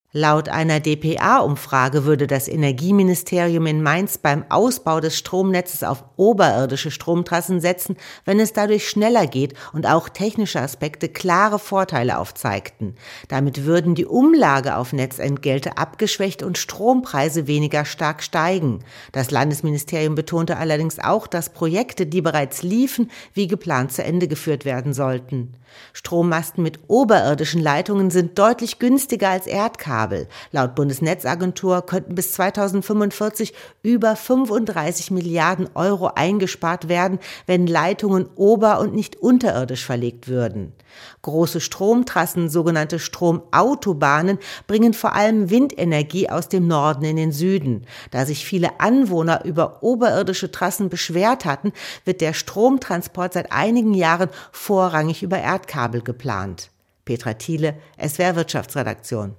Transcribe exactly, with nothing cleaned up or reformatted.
Laut einer D P A-Umfrage würde das Energieministerium in Mainz beim Ausbau des Stromnetzes auf oberirdische Stromtrassen setzen, wenn es dadurch schneller geht und auch technische Aspekte klare Vorteile aufzeigten. Damit würden die Umlage auf Netzentgelte abgeschwächt und Strompreise weniger stark steigen. Das Landesministerium betonte allerdings auch, dass Projekte, die bereits liefen, wie geplant zu Ende geführt werden sollten. Strommasten mit oberirdischen Leitungen sind deutlich günstiger als Erdkabel. Laut Bundesnetzagentur könnten bis zweitausendfünfundvierzig über fünfunddreißig Milliarden Euro eingespart werden, wenn Leitungen ober- und nicht unterirdisch verlegt würden. Große Stromtrassen, sogenannte Stromautobahnen, bringen vor allem Windenergie aus dem Norden in den Süden. Da sich viele Anwohner über oberirdische Trassen beschwert hatten, wird der Stromtransport seit einigen Jahren vorrangig über Erdkabel geplant. Petra Thiele, S W R Wirtschaftsredaktion.